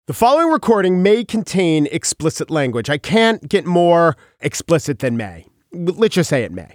The following recording may contain explicit language. I can't get more explicit than may. Let's just say it may.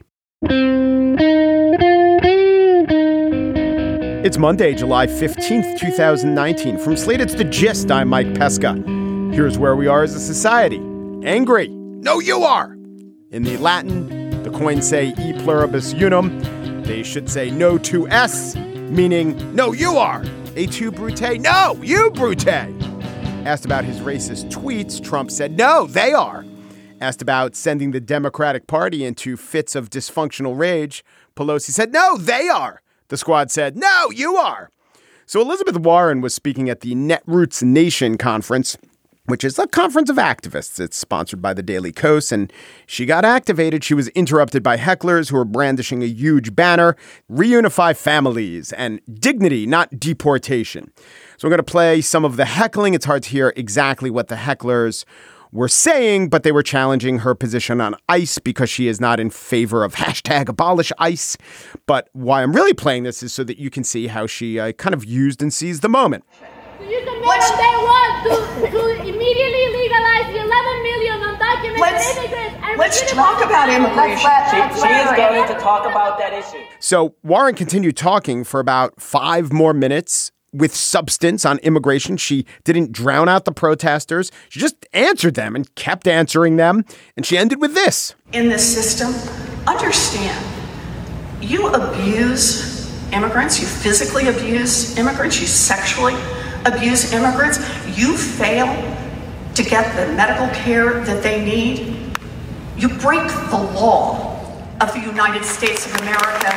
It's Monday, July 15th, 2019. From Slate, it's The Gist. I'm Mike Pesca. Here's where we are as a society. Angry. No, you are. In the Latin, the coins say e pluribus unum. They should say no to s, meaning no, you are. Et tu, Brute? No, you, Brute. Asked about his racist tweets, Trump said, no, they are. Asked about sending the Democratic Party into fits of dysfunctional rage, Pelosi said, no, they are. The squad said, no, you are. So Elizabeth Warren was speaking at the Netroots Nation conference, which is a conference of activists. It's sponsored by the Daily Kos, and she got activated. She was interrupted by hecklers who were brandishing a huge banner, reunify families and dignity, not deportation. So we're going to play some of the heckling. It's hard to hear exactly what the hecklers were saying, but they were challenging her position on ICE because she is not in favor of hashtag abolish ICE. But why I'm really playing this is so that you can see how she kind of used and seized the moment. They want to immediately legalize the 11 million undocumented immigrants. Let's talk about immigration. She is going to talk about that issue. So Warren continued talking for about 5 more minutes with substance on immigration. She didn't drown out the protesters. She just answered them and kept answering them. And she ended with this. In this system, understand, you abuse immigrants, you physically abuse immigrants, you sexually abuse immigrants, you fail to get the medical care that they need, you break the law of the United States of America.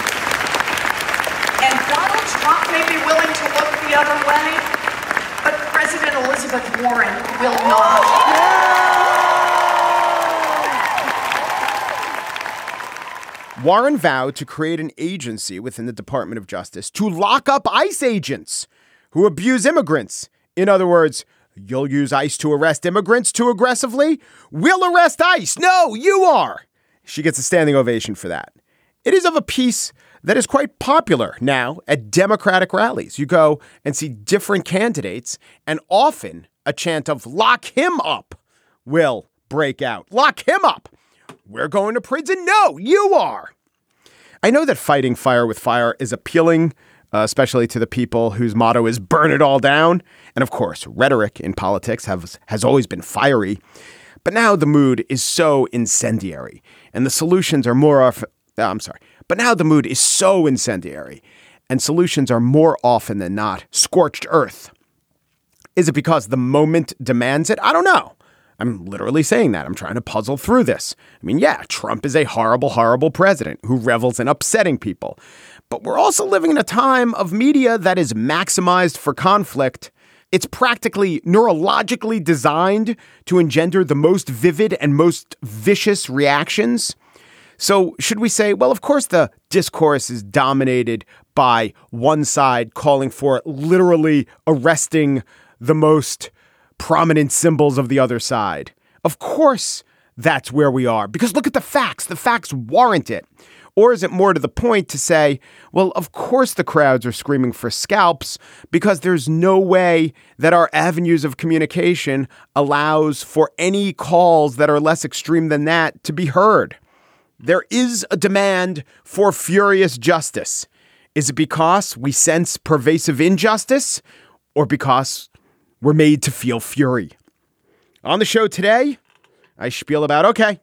And Donald Trump may be willing to look the other way, but President Elizabeth Warren will not. Warren vowed to create an agency within the Department of Justice to lock up ICE agents who abuse immigrants. In other words, you'll use ICE to arrest immigrants too aggressively? We'll arrest ICE. No, you are. She gets a standing ovation for that. It is of a piece that is quite popular now at Democratic rallies. You go and see different candidates, and often a chant of lock him up will break out. Lock him up. We're going to prison. No, you are. I know that fighting fire with fire is appealing, especially to the people whose motto is burn it all down. And of course, rhetoric in politics has always been fiery. But now the mood is so incendiary and the solutions are But now the mood is so incendiary and solutions are more often than not scorched earth. Is it because the moment demands it? I don't know. I'm literally saying that. I'm trying to puzzle through this. I mean, yeah, Trump is a horrible, horrible president who revels in upsetting people. But we're also living in a time of media that is maximized for conflict. It's practically neurologically designed to engender the most vivid and most vicious reactions. So should we say, well, of course, the discourse is dominated by one side calling for literally arresting the most prominent symbols of the other side. Of course, that's where we are, because look at the facts. The facts warrant it. Or is it more to the point to say, well, of course the crowds are screaming for scalps because there's no way that our avenues of communication allows for any calls that are less extreme than that to be heard. There is a demand for furious justice. Is it because we sense pervasive injustice or because we're made to feel fury? On the show today, I spiel about,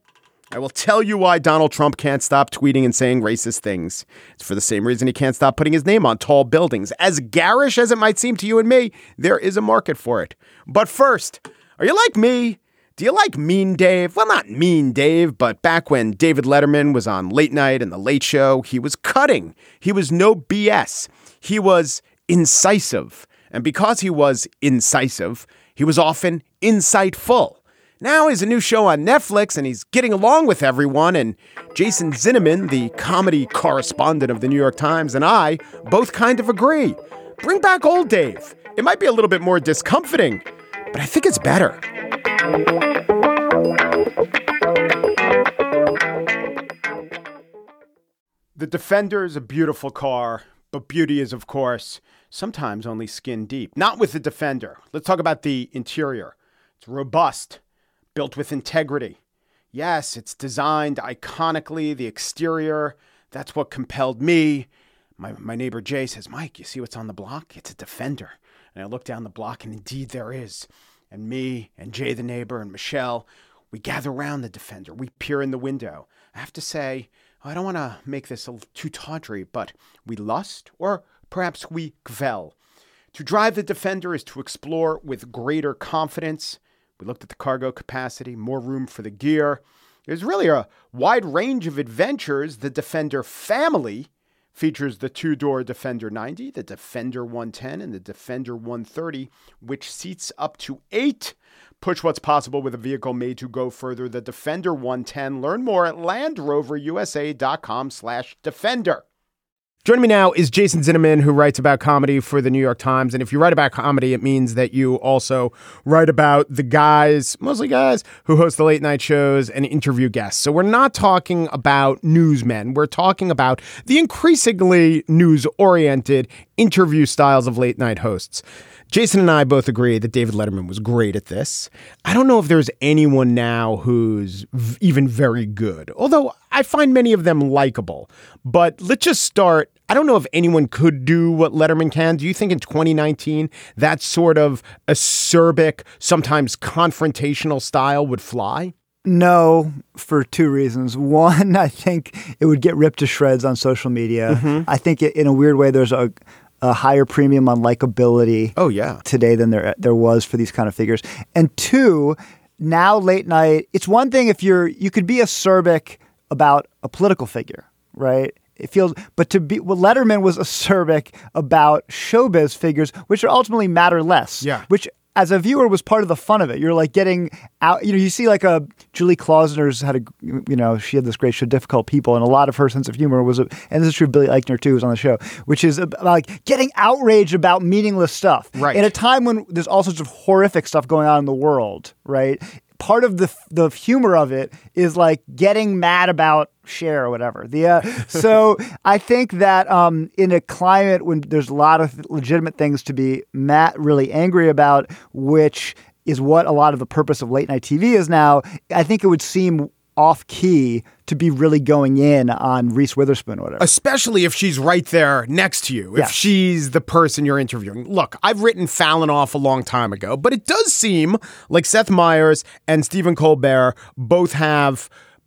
I will tell you why Donald Trump can't stop tweeting and saying racist things. It's for the same reason he can't stop putting his name on tall buildings. As garish as it might seem to you and me, there is a market for it. But first, are you like me? Do you like Mean Dave? Well, not Mean Dave, but back when David Letterman was on Late Night and The Late Show, he was cutting. He was no BS. He was incisive. And because he was incisive, he was often insightful. Now he's a new show on Netflix and he's getting along with everyone. And Jason Zinnemann, the comedy correspondent of the New York Times, and I both kind of agree. Bring back old Dave. It might be a little bit more discomforting, but I think it's better. The Defender is a beautiful car, But beauty is, of course, sometimes only skin deep. Not with the Defender. Let's talk about the interior. It's robust, built with integrity. Yes, it's designed iconically. The exterior, that's what compelled me. My neighbor Jay says, Mike, you see what's on the block? It's a Defender. And I look down the block, and indeed there is. And me and Jay the neighbor and Michelle, we gather around the Defender. We peer in the window. I have to say, I don't want to make this too tawdry, but we lust, or perhaps we gvel. To drive the Defender is to explore with greater confidence. We looked at the cargo capacity, more room for the gear. There's really a wide range of adventures. The Defender family features the two-door Defender 90, the Defender 110, and the Defender 130, which seats up to 8. Push what's possible with a vehicle made to go further. The Defender 110. Learn more at LandRoverUSA.com/Defender. Joining me now is Jason Zinnemann, who writes about comedy for the New York Times. And if you write about comedy, it means that you also write about the guys, mostly guys, who host the late night shows and interview guests. So we're not talking about newsmen. We're talking about the increasingly news-oriented interview styles of late night hosts. Jason and I both agree that David Letterman was great at this. I don't know if there's anyone now who's even very good, although I find many of them likable. But let's just start. I don't know if anyone could do what Letterman can. Do you think in 2019 that sort of acerbic, sometimes confrontational style would fly? No, for two reasons. One, I think it would get ripped to shreds on social media. Mm-hmm. I think in a weird way there's a higher premium on likability today than there was for these kind of figures. And two, now late night, it's one thing if you could be acerbic about a political figure, right? It feels, but Letterman was acerbic about showbiz figures, which ultimately matter less. Yeah. Which as a viewer was part of the fun of it. You're like getting out, you see like Julie Klausner's she had this great show, Difficult People, and a lot of her sense of humor was, and this is true of Billy Eichner too, who's on the show, which is about like getting outraged about meaningless stuff. Right. In a time when there's all sorts of horrific stuff going on in the world, right? Part of the humor of it is like getting mad about Cher or whatever. So I think that in a climate when there's a lot of legitimate things to be really angry about, which is what a lot of the purpose of late night TV is now, I think it would seem off key to be really going in on Reese Witherspoon or whatever. Especially if she's right there next to you, if she's the person you're interviewing. Look, I've written Fallon off a long time ago, but it does seem like Seth Meyers and Stephen Colbert both have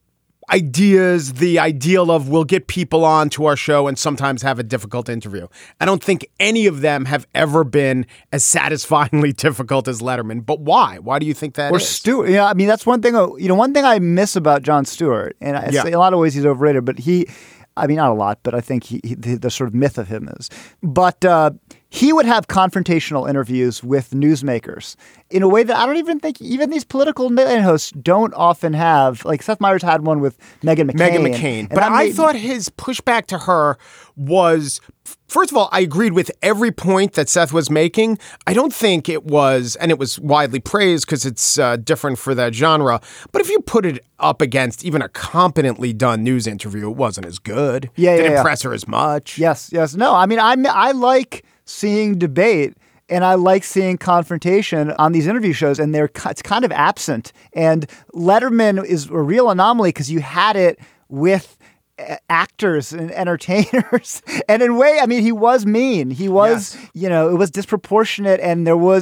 ideas, the ideal of we'll get people on to our show and sometimes have a difficult interview. I don't think any of them have ever been as satisfyingly difficult as Letterman. But why? Why do you think that is? Or Stewart. I mean, that's one thing, one thing I miss about Jon Stewart, and I say a lot of ways he's overrated, but not a lot, but I think the sort of myth of him is. But he would have confrontational interviews with newsmakers in a way that I don't even think even these political hosts don't often have. Like Seth Meyers had one with Meghan McCain. But I thought his pushback to her was, first of all, I agreed with every point that Seth was making. I don't think it was, and it was widely praised because it's different for that genre. But if you put it up against even a competently done news interview, it wasn't as good. Didn't impress her as much. Yes. No, I mean, I like seeing debate and I like seeing confrontation on these interview shows, and it's kind of absent. And Letterman is a real anomaly because you had it with actors and entertainers. And in a way, I mean, he was mean. He was, it was disproportionate, and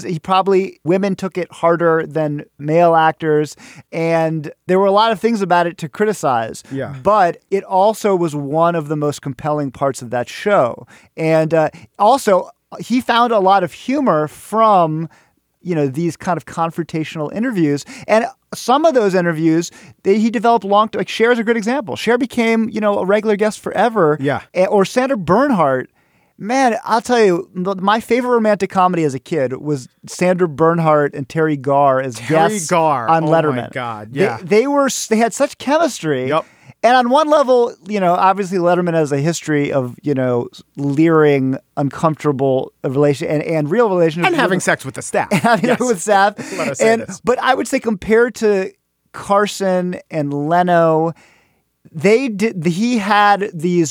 women took it harder than male actors. And there were a lot of things about it to criticize. Yeah. But it also was one of the most compelling parts of that show. And also, he found a lot of humor from these kind of confrontational interviews. And some of those interviews, he developed like Cher is a good example. Cher became, a regular guest forever. Yeah. Or Sandra Bernhard. Man, I'll tell you, my favorite romantic comedy as a kid was Sandra Bernhard and Terry Garr as guests on Letterman. Oh my God, yeah. They had such chemistry. Yep. And on one level, obviously Letterman has a history of, leering uncomfortable and real relationships. And having sex with the staff. With staff. Let us say this. But I would say compared to Carson and Leno, he had these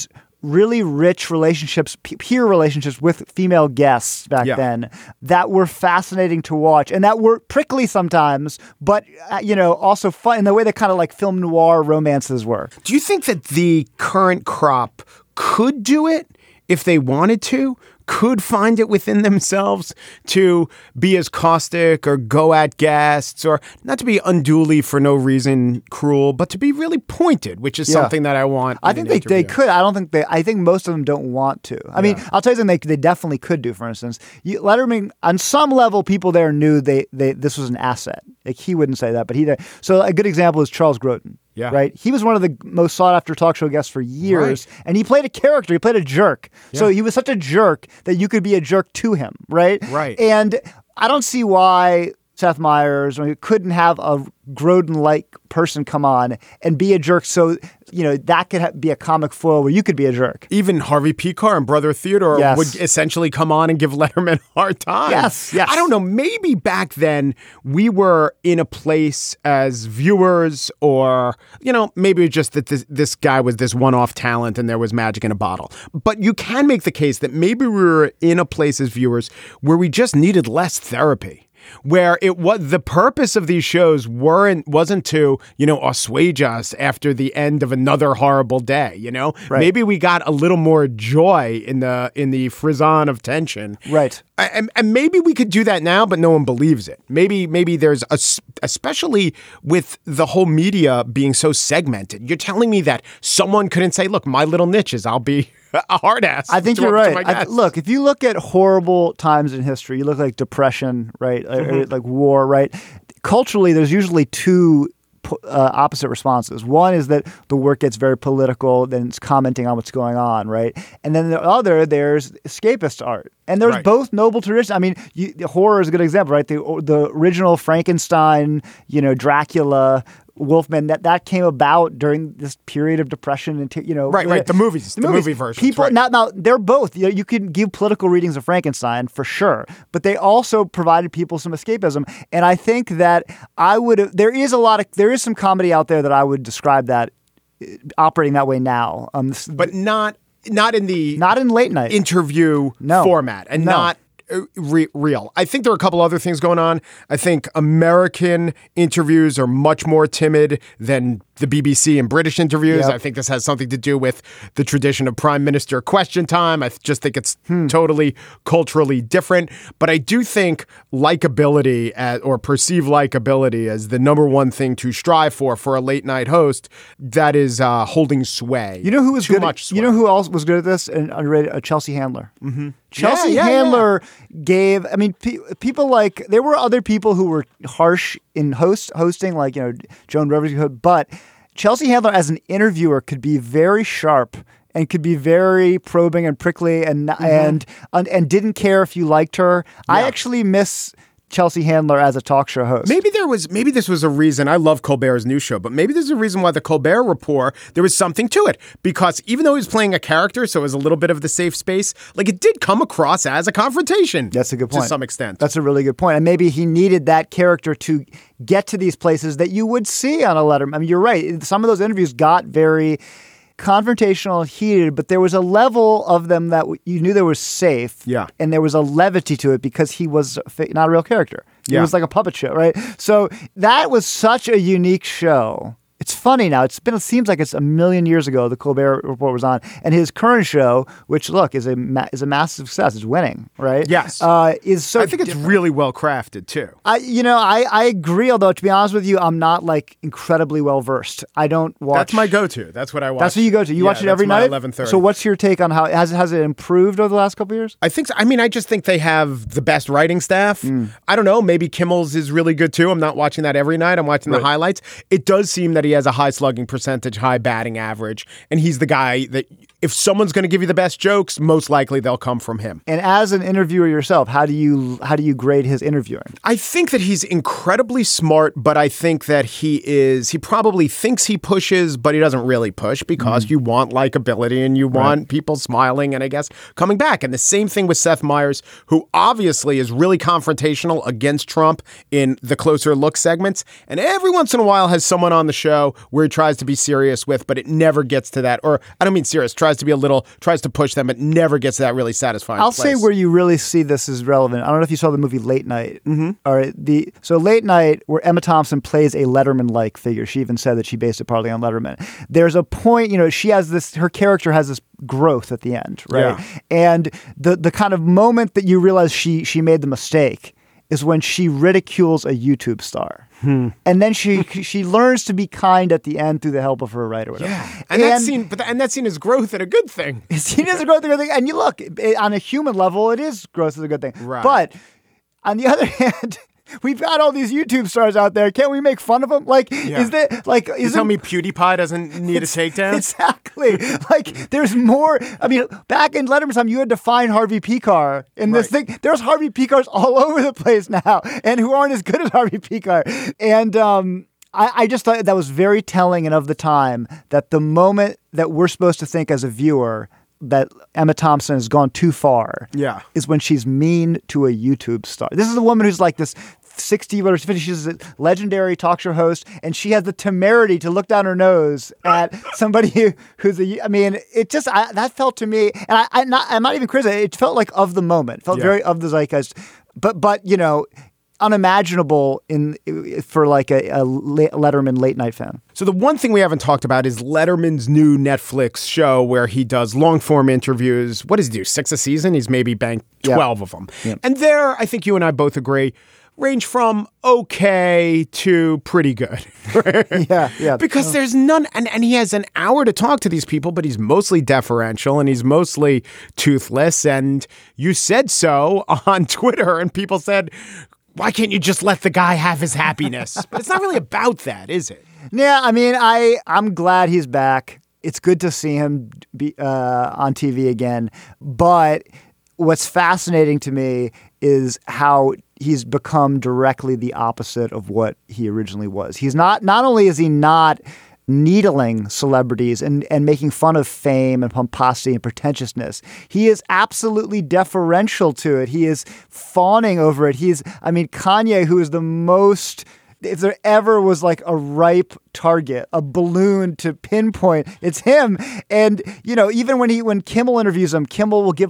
really rich relationships, peer relationships with female guests back then that were fascinating to watch and that were prickly sometimes, but, also fun in the way that kind of like film noir romances were. Do you think that the current crop could do it if they wanted to? Could find it within themselves to be as caustic or go at guests, or not to be unduly for no reason cruel, but to be really pointed, which is something that I want. I think they could. I think most of them don't want to. I mean, I'll tell you something they definitely could do. For instance, Letterman, on some level, people there knew this was an asset. Like, he wouldn't say that, but he did. So a good example is Charles Grodin. Yeah. Right. He was one of the most sought after talk show guests for years. Right. And he played a character. He played a jerk. Yeah. So he was such a jerk that you could be a jerk to him. Right. Right. And I don't see why Seth Meyers couldn't have a Grodin-like person come on and be a jerk. So, that could be a comic foil where you could be a jerk. Even Harvey Pekar and Brother Theodore would essentially come on and give Letterman a hard time. Yes. I don't know. Maybe back then we were in a place as viewers, or, maybe just that this guy was this one-off talent and there was magic in a bottle. But you can make the case that maybe we were in a place as viewers where we just needed less therapy. Where the purpose of these shows wasn't to, assuage us after the end of another horrible day, Right. Maybe we got a little more joy in the frisson of tension. Right. And maybe we could do that now, but no one believes it. Maybe there's especially with the whole media being so segmented. You're telling me that someone couldn't say, look, my little niche is I'll be a hard ass. I think you're right. Look, if you look at horrible times in history, you look like Depression, right? Or like war, right? Culturally, there's usually two opposite responses. One is that the work gets very political, then it's commenting on what's going on, right? And then there's escapist art. And there's both noble traditions. I mean, horror is a good example, right? The original Frankenstein, Dracula, Wolfman, that came about during this period of depression and the movies, the movie version. People now they're both. You can give political readings of Frankenstein for sure, but they also provided people some escapism. And I think that there is some comedy out there that I would describe that operating that way now. But not in late night interview format, and not real. I think there are a couple other things going on. I think American interviews are much more timid than the BBC and British interviews. Yep. I think this has something to do with the tradition of Prime Minister question time. I just think it's totally culturally different. But I do think likability or perceived likability as the number one thing to strive for a late night host, that is holding sway. You know who was too good? Much sway. You know who else was good at this and underrated? Chelsea Handler. Mm-hmm. Chelsea Handler gave. I mean, people like there were other people who were harsh in hosting, like Joan Rivers, but Chelsea Handler as an interviewer could be very sharp and could be very probing and prickly and didn't care if you liked her. Yeah. I actually miss Chelsea Handler as a talk show host. Maybe this was a reason. I love Colbert's new show, but maybe there's a reason why the Colbert Report, there was something to it. Because even though he was playing a character, so it was a little bit of the safe space, like it did come across as a confrontation. That's a good point. To some extent. That's a really good point. And maybe he needed that character to get to these places that you would see on a Letterman. I mean, you're right. Some of those interviews got very confrontational, heated, but there was a level of them that you knew there was safe. Yeah. And there was a levity to it because he was not a real character. It was like a puppet show, right? So that was such a unique show. It's funny now. It seems like it's a million years ago the Colbert Report was on, and his current show, which is a massive success, is winning, right? Yes, is so. I think it's really well crafted too. I agree. Although to be honest with you, I'm not like incredibly well versed. I don't watch. That's my go-to. That's what I watch. That's what you go to. You watch it every night. 11:30. So what's your take on how has it improved over the last couple of years? I think so. I mean, I just think they have the best writing staff. I don't know. Maybe Kimmel's is really good too. I'm not watching that every night. I'm watching the highlights. It does seem that he has a high slugging percentage, high batting average, and he's the guy that if someone's going to give you the best jokes, most likely they'll come from him. And as an interviewer yourself, how do you grade his interviewing? I think that he's incredibly smart, but I think that he probably thinks he pushes, but he doesn't really push because you want likability and you want people smiling and I guess coming back. And the same thing with Seth Meyers, who obviously is really confrontational against Trump in the Closer Look segments. And every once in a while has someone on the show where he tries to be serious with, but it never gets to that. Or I don't mean serious, tries tries to push them, but never gets to that really satisfying I'll place. say where you really see this is relevant. I don't know if you saw the movie Late Night. All right, so Late Night, where Emma Thompson plays a Letterman-like figure. She even said that she based it partly on Letterman. There's a point, she has this. Her character has this growth at the end, right? Yeah. And the kind of moment that you realize she made the mistake is when she ridicules a YouTube star. And then she learns to be kind at the end through the help of her writer. Or whatever. Yeah, and that scene is growth and a good thing. Seen as a growth and a good thing. And you look, on a human level, it is growth is a good thing. Right. But on the other hand, we've got all these YouTube stars out there. Can't we make fun of them? Is that You tell me PewDiePie doesn't need a takedown? Exactly. There's more. I mean, back in Letterman's time, you had to find Harvey Pekar in this thing. There's Harvey Pekars all over the place now, and who aren't as good as Harvey Pekar. And I just thought that was very telling and of the time, that the moment that we're supposed to think as a viewer that Emma Thompson has gone too far is when she's mean to a YouTube star. This is a woman who's like this 60 or 50, she's a legendary talk show host, and she has the temerity to look down her nose at somebody who's that felt to me, and I'm not even criticizing, it felt like of the moment, it felt very of the zeitgeist, but unimaginable for like a Letterman late night fan. So the one thing we haven't talked about is Letterman's new Netflix show where he does long form interviews. What does he do? 6 a season? He's maybe banked 12 of them. Yep. And there, I think you and I both agree, range from okay to pretty good. Yeah. Because there's none, and he has an hour to talk to these people, but he's mostly deferential and he's mostly toothless. And you said so on Twitter, and people said, why can't you just let the guy have his happiness? But it's not really about that, is it? Yeah, I mean, I'm glad he's back. It's good to see him be on TV again. But what's fascinating to me is how he's become directly the opposite of what he originally was. He's not only is he not needling celebrities and making fun of fame and pomposity and pretentiousness, he is absolutely deferential to it. He is fawning over it. Kanye, who is the most, if there ever was like a ripe target, a balloon to pinpoint, it's him. And, even when Kimmel interviews him, Kimmel will give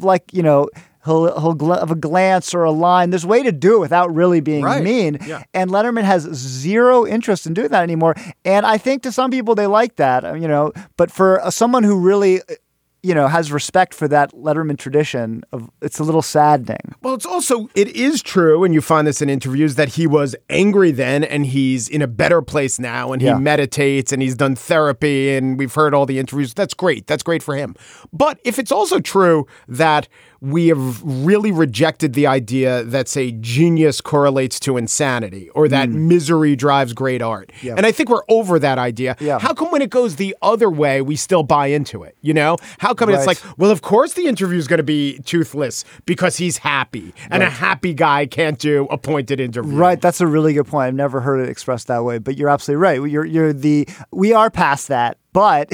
he'll have a glance or a line. There's a way to do it without really being mean. Yeah. And Letterman has zero interest in doing that anymore. And I think to some people they like that, but for someone who really, has respect for that Letterman tradition, it's a little saddening. Well, it is true, and you find this in interviews, that he was angry then and he's in a better place now, and he meditates and he's done therapy, and we've heard all the interviews. That's great. That's great for him. But if it's also true that we have really rejected the idea that, say, genius correlates to insanity or that misery drives great art. Yeah. And I think we're over that idea. Yeah. How come when it goes the other way, we still buy into it? How come it's like, well, of course the interview is going to be toothless because he's happy and a happy guy can't do a pointed interview. Right. That's a really good point. I've never heard it expressed that way, but you're absolutely right. We are past that. But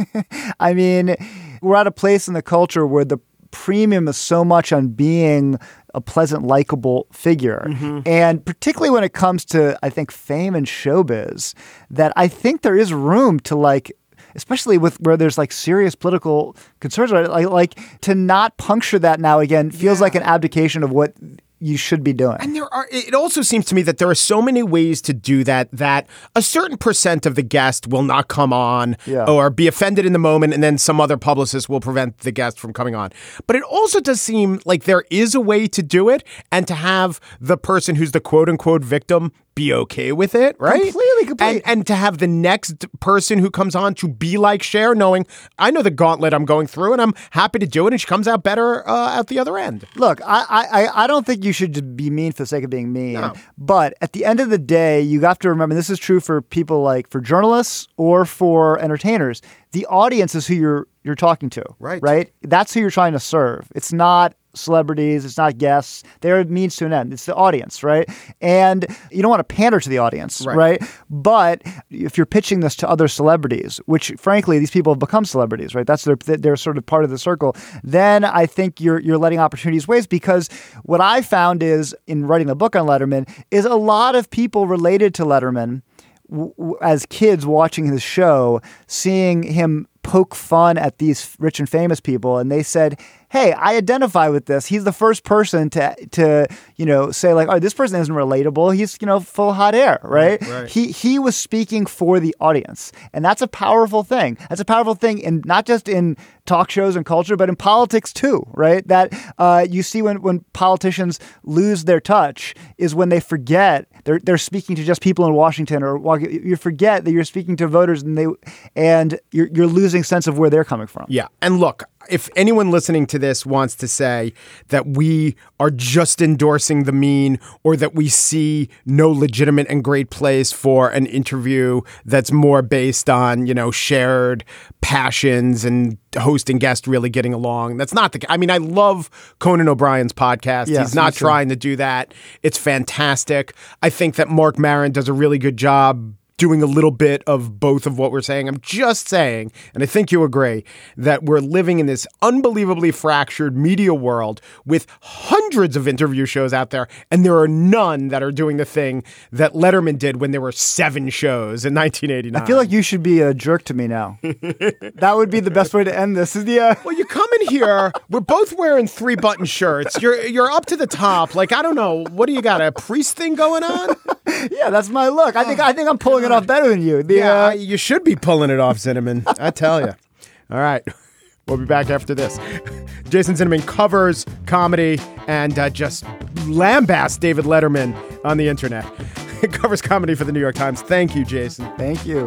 I mean, we're at a place in the culture where the premium is so much on being a pleasant, likable figure. Mm-hmm. And particularly when it comes to, I think, fame and showbiz, that I think there is room to especially with where there's serious political concerns, right? To not puncture that now again feels like an abdication of what you should be doing. And it also seems to me that there are so many ways to do that a certain percent of the guest will not come on or be offended in the moment, and then some other publicist will prevent the guest from coming on. But it also does seem like there is a way to do it and to have the person who's the quote unquote victim be okay with it, right? Completely. And to have the next person who comes on to be like Cher, knowing I know the gauntlet I'm going through and I'm happy to do it, and she comes out better at the other end. Look, I don't think you should be mean for the sake of being mean. No. But at the end of the day, you have to remember, this is true for people for journalists or for entertainers, the audience is who you're talking to. Right? That's who you're trying to serve. It's not celebrities, it's not guests. They're a means to an end. It's the audience, right? And you don't want to pander to the audience, right? But if you're pitching this to other celebrities, which frankly, these people have become celebrities, right? That's they're sort of part of the circle. Then I think you're letting opportunities waste, because what I found is in writing the book on Letterman is a lot of people related to Letterman as kids watching his show, seeing him poke fun at these rich and famous people, and they said, hey, I identify with this. He's the first person to say like, oh, this person isn't relatable. He's, full of hot air, right? Right. He was speaking for the audience. And that's a powerful thing. That's a powerful thing, in not just in talk shows and culture, but in politics too, right? That you see when politicians lose their touch is when they forget they're speaking to just people in Washington, or you forget that you're speaking to voters, and you're losing sense of where they're coming from. Yeah. And look, if anyone listening to this wants to say that we are just endorsing the mean, or that we see no legitimate and great place for an interview that's more based on, shared passions and host and guest really getting along, that's not the case. I mean, I love Conan O'Brien's podcast. Yes, he's not trying to do that. It's fantastic. I think that Mark Maron does a really good job doing a little bit of both of what we're saying. I'm just saying, and I think you agree, that we're living in this unbelievably fractured media world with hundreds of interview shows out there, and there are none that are doing the thing that Letterman did when there were 7 shows in 1989. I feel like you should be a jerk to me now. That would be the best way to end this. Well, you come in here, we're both wearing 3-button shirts. You're up to the top. Like, I don't know. What do you got, a priest thing going on? Yeah, that's my look. I think I'm pulling it off better than you. You should be pulling it off, Zinnemann. I tell you. All right. We'll be back after this. Jason Zinnemann covers comedy and just lambasts David Letterman on the internet. He covers comedy for the New York Times. Thank you, Jason. Thank you.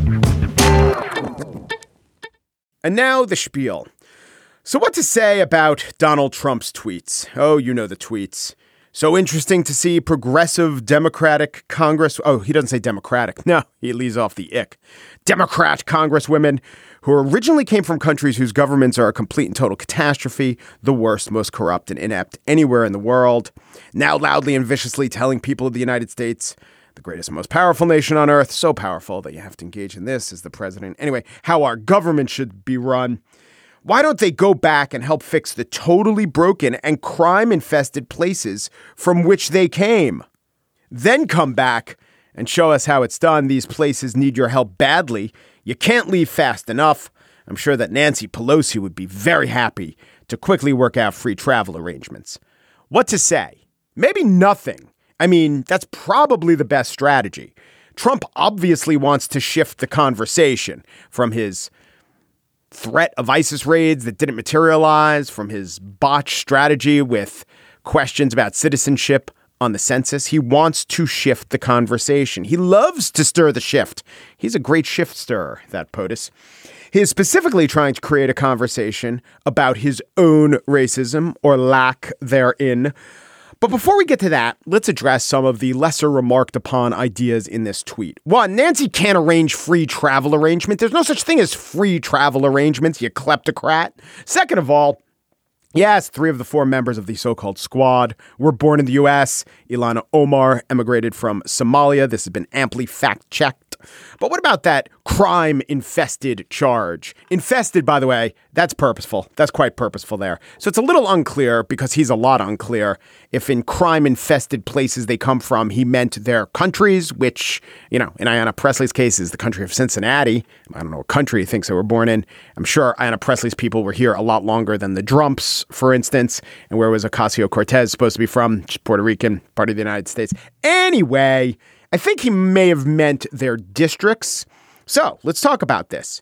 And now the spiel. So what to say about Donald Trump's tweets? Oh, you know the tweets. So interesting to see progressive Democratic Congress. Oh, he doesn't say Democratic. No, he leaves off the ick. Democrat Congresswomen who originally came from countries whose governments are a complete and total catastrophe, the worst, most corrupt and inept anywhere in the world, now loudly and viciously telling people of the United States, the greatest and most powerful nation on earth, so powerful that you have to engage in this as the president. Anyway, how our government should be run. Why don't they go back and help fix the totally broken and crime-infested places from which they came? Then come back and show us how it's done. These places need your help badly. You can't leave fast enough. I'm sure that Nancy Pelosi would be very happy to quickly work out free travel arrangements. What to say? Maybe nothing. I mean, that's probably the best strategy. Trump obviously wants to shift the conversation from his threat of ISIS raids that didn't materialize, from his botched strategy with questions about citizenship on the census. He wants to shift the conversation. He loves to stir the shift. He's a great shift stirrer, that POTUS. He is specifically trying to create a conversation about his own racism or lack therein. But before we get to that, let's address some of the lesser remarked upon ideas in this tweet. 1, Nancy can't arrange free travel arrangement. There's no such thing as free travel arrangements, you kleptocrat. Second of all, yes, 3 of the 4 members of the so-called squad were born in the U.S. Ilhan Omar emigrated from Somalia. This has been amply fact-checked. But what about that crime-infested charge? Infested, by the way, that's purposeful. That's quite purposeful there. So it's a little unclear, because he's a lot unclear, if in crime-infested places they come from, he meant their countries, which, in Ayanna Pressley's case is the country of Cincinnati. I don't know what country he thinks they were born in. I'm sure Ayanna Pressley's people were here a lot longer than the Drumps, for instance. And where was Ocasio-Cortez supposed to be from? She's Puerto Rican, part of the United States. Anyway, I think he may have meant their districts. So let's talk about this.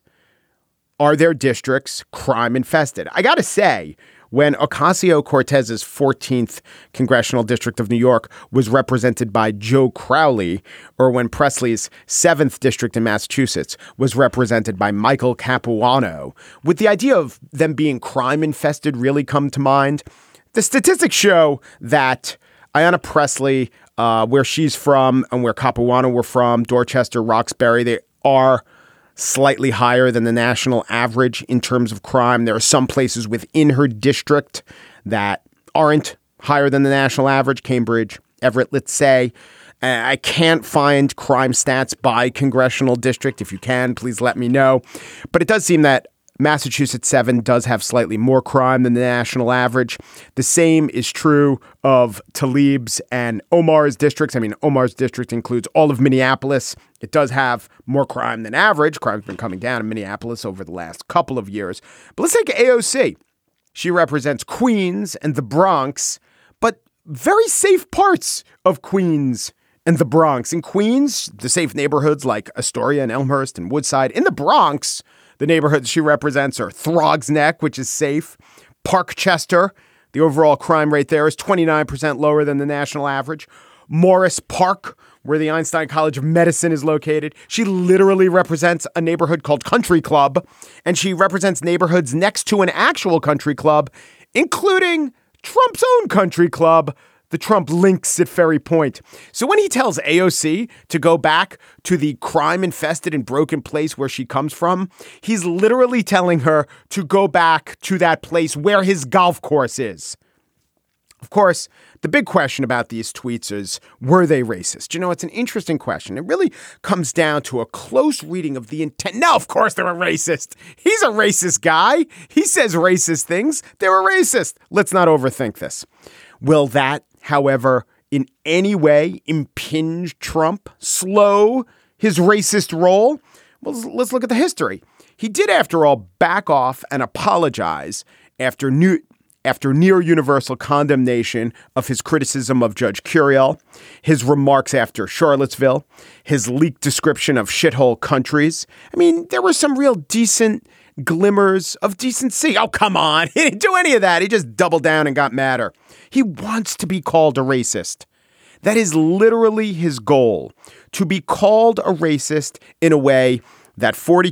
Are their districts crime infested? I got to say, when Ocasio-Cortez's 14th congressional district of New York was represented by Joe Crowley, or when Presley's 7th district in Massachusetts was represented by Michael Capuano, would the idea of them being crime infested really come to mind? The statistics show that Ayanna Pressley, where she's from and where Capuano were from, Dorchester, Roxbury, they are slightly higher than the national average in terms of crime. There are some places within her district that aren't higher than the national average. Cambridge, Everett, let's say. I can't find crime stats by congressional district. If you can, please let me know. But it does seem that Massachusetts 7 does have slightly more crime than the national average. The same is true of Tlaib's and Omar's districts. I mean, Omar's district includes all of Minneapolis. It does have more crime than average. Crime's been coming down in Minneapolis over the last couple of years. But let's take AOC. She represents Queens and the Bronx, but very safe parts of Queens and the Bronx. In Queens, the safe neighborhoods like Astoria and Elmhurst and Woodside. In the Bronx, the neighborhoods she represents are Throgs Neck, which is safe, Parkchester. The overall crime rate there is 29% lower than the national average. Morris Park, where the Einstein College of Medicine is located. She literally represents a neighborhood called Country Club, and she represents neighborhoods next to an actual country club, including Trump's own country club, the Trump Links at Ferry Point. So when he tells AOC to go back to the crime-infested and broken place where she comes from, he's literally telling her to go back to that place where his golf course is. Of course, the big question about these tweets is, were they racist? You know, it's an interesting question. It really comes down to a close reading of the intent. No, of course they're a racist. He's a racist guy. He says racist things. They're a racist. Let's not overthink this. Will that, however, in any way impinge Trump, slow his racist role? Well, let's look at the history. He did, after all, back off and apologize after near universal condemnation of his criticism of Judge Curiel, his remarks after Charlottesville, his leaked description of shithole countries. I mean, there were some real decent glimmers of decency. Oh, come on. He didn't do any of that. He just doubled down and got madder. He wants to be called a racist. That is literally his goal, to be called a racist in a way that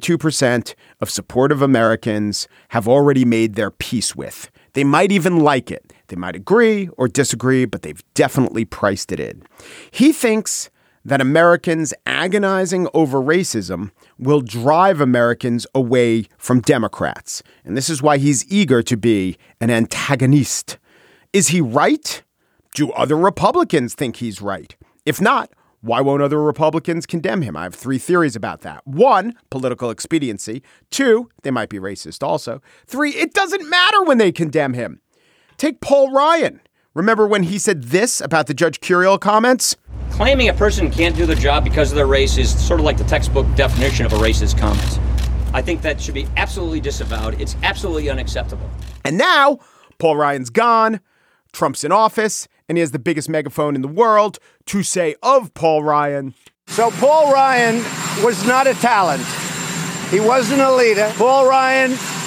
42% of supportive Americans have already made their peace with. They might even like it. They might agree or disagree, but they've definitely priced it in. He thinks that Americans agonizing over racism will drive Americans away from Democrats. And this is why he's eager to be an antagonist. Is he right? Do other Republicans think he's right? If not, why won't other Republicans condemn him? I have 3 theories about that. 1, political expediency. 2, they might be racist also. 3, it doesn't matter when they condemn him. Take Paul Ryan. Remember when he said this about the Judge Curiel comments? Claiming a person can't do the job because of their race is sort of like the textbook definition of a racist comment. I think that should be absolutely disavowed. It's absolutely unacceptable. And now Paul Ryan's gone. Trump's in office, and he has the biggest megaphone in the world to say of Paul Ryan. So Paul Ryan was not a talent. He wasn't a leader. Paul Ryan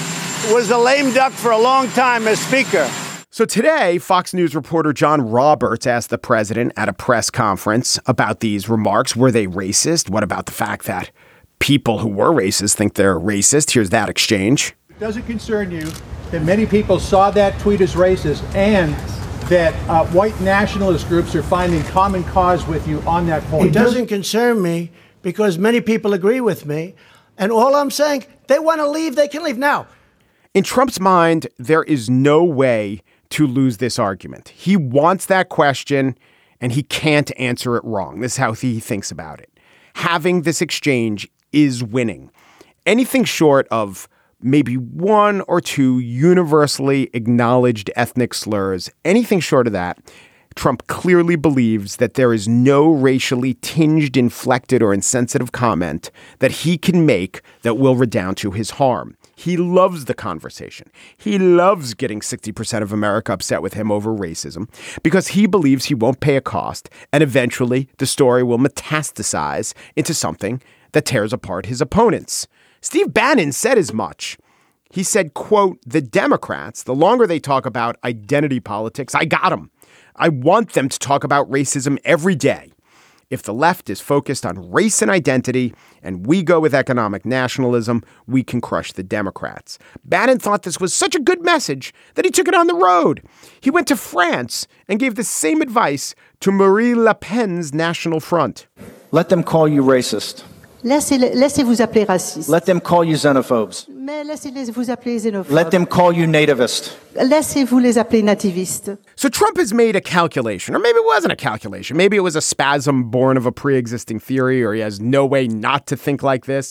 was a lame duck for a long time as Speaker. So today, Fox News reporter John Roberts asked the president at a press conference about these remarks. Were they racist? What about the fact that people who were racist think they're racist? Here's that exchange. Does it concern you that many people saw that tweet as racist and that white nationalist groups are finding common cause with you on that point? It doesn't concern me because many people agree with me. And all I'm saying, they want to leave, they can leave now. In Trump's mind, there is no way to lose this argument. He wants that question and he can't answer it wrong. This is how he thinks about it. Having this exchange is winning. Anything short of maybe 1 or 2 universally acknowledged ethnic slurs, anything short of that, Trump clearly believes that there is no racially tinged, inflected, or insensitive comment that he can make that will redound to his harm. He loves the conversation. He loves getting 60% of America upset with him over racism because he believes he won't pay a cost, and eventually the story will metastasize into something that tears apart his opponents. Steve Bannon said as much. He said, quote, "The Democrats, the longer they talk about identity politics, I got them. I want them to talk about racism every day. If the left is focused on race and identity and we go with economic nationalism, we can crush the Democrats." Bannon thought this was such a good message that he took it on the road. He went to France and gave the same advice to Marine Le Pen's National Front. Let them call you racist. Laissez-vous appeler raciste. Let them call you xenophobes. Mais laissez-vous appeler xénophobes. Let them call you nativist. Laissez-vous les appeler nativistes. So Trump has made a calculation, or maybe it wasn't a calculation. Maybe it was a spasm born of a pre-existing theory, or he has no way not to think like this.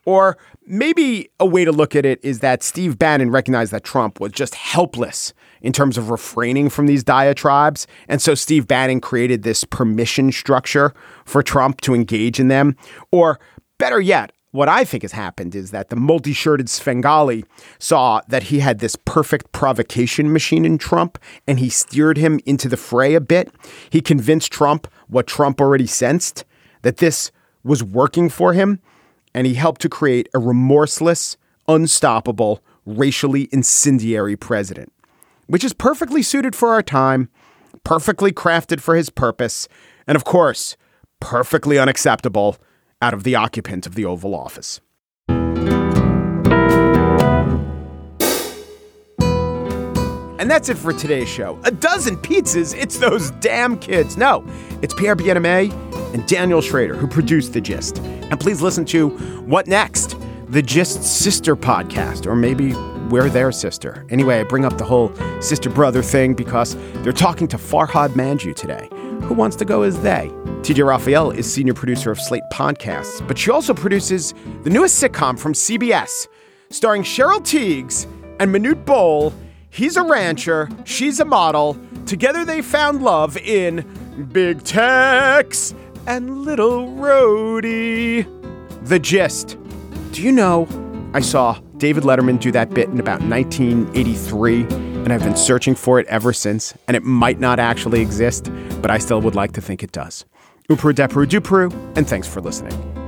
Or maybe a way to look at it is that Steve Bannon recognized that Trump was just helpless in terms of refraining from these diatribes. And so Steve Bannon created this permission structure for Trump to engage in them. Or better yet, what I think has happened is that the multi-shirted Svengali saw that he had this perfect provocation machine in Trump, and he steered him into the fray a bit. He convinced Trump what Trump already sensed, that this was working for him. And he helped to create a remorseless, unstoppable, racially incendiary president, which is perfectly suited for our time, perfectly crafted for his purpose, and of course, perfectly unacceptable out of the occupant of the Oval Office. And that's it for today's show. A dozen pizzas, it's those damn kids. No, it's Pierre Bienaimé and Daniel Schrader who produced The Gist. And please listen to What Next? The Gist's sister podcast, or maybe we're their sister. Anyway, I bring up the whole sister-brother thing because they're talking to Farhad Manjoo today. Who wants to go as they? TJ Raphael is senior producer of Slate Podcasts, but she also produces the newest sitcom from CBS, starring Cheryl Tiegs and Manute Bol. He's a rancher, she's a model. Together they found love in Big Tex and Little Rhodey. The Gist. Do you know I saw David Letterman do that bit in about 1983, and I've been searching for it ever since, and it might not actually exist, but I still would like to think it does. Upru Depru Dupru, and thanks for listening.